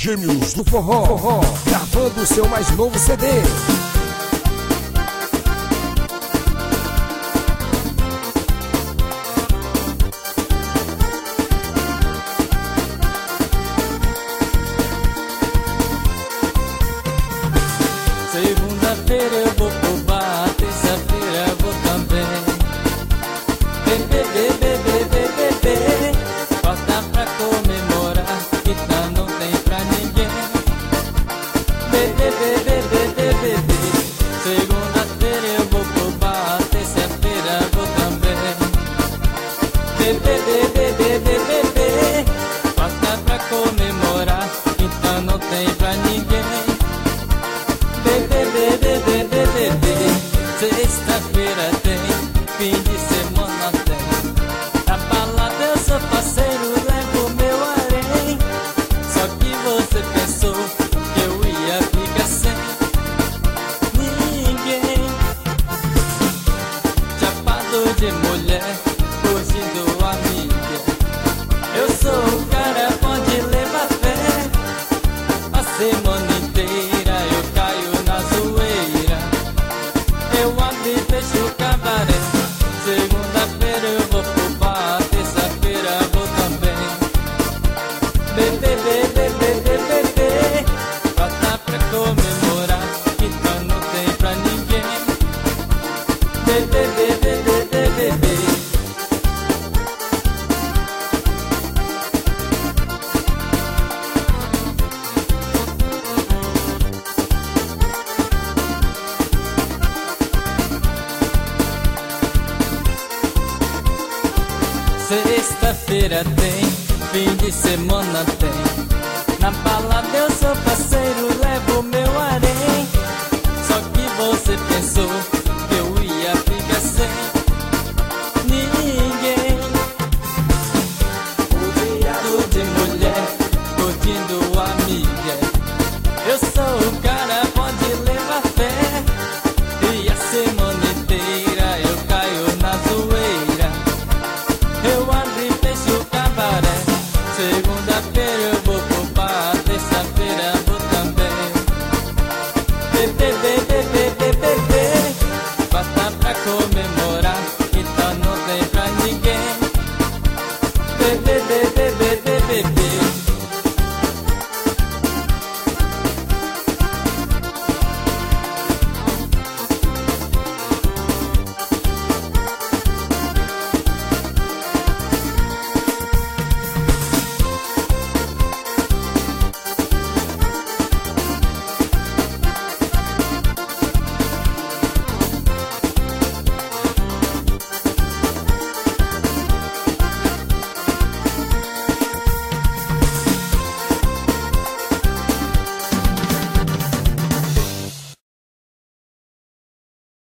Gêmeos do Forró, gravando o seu mais novo CD. Segunda-feira eu vou pro bar, terça-feira eu vou também. Bebê, quarta pra comemorar, quinta não tem pra ninguém. Bebê, segunda-feira eu vou pro bar, terça-feira eu vou também. Bebê, quarta pra comemorar, quinta não tem pra ninguém. Sexta-feira tem, fim de semana tem. Na balada eu sou parceiro, levo meu harém. Só que você pensou que eu ia ficar sem ninguém. Chapado de mulher, curtindo a mídia. Eu sou o cara, pode levar fé. A semana inteira eu caio na zoeira. Eu abro e fecho o cabaré. Segunda-feira eu vou pro bar, terça-feira eu vou também. Bebê, quarta pra comemorar, quinta não tem pra ninguém. Bebê. Sexta-feira tem, fim de semana tem.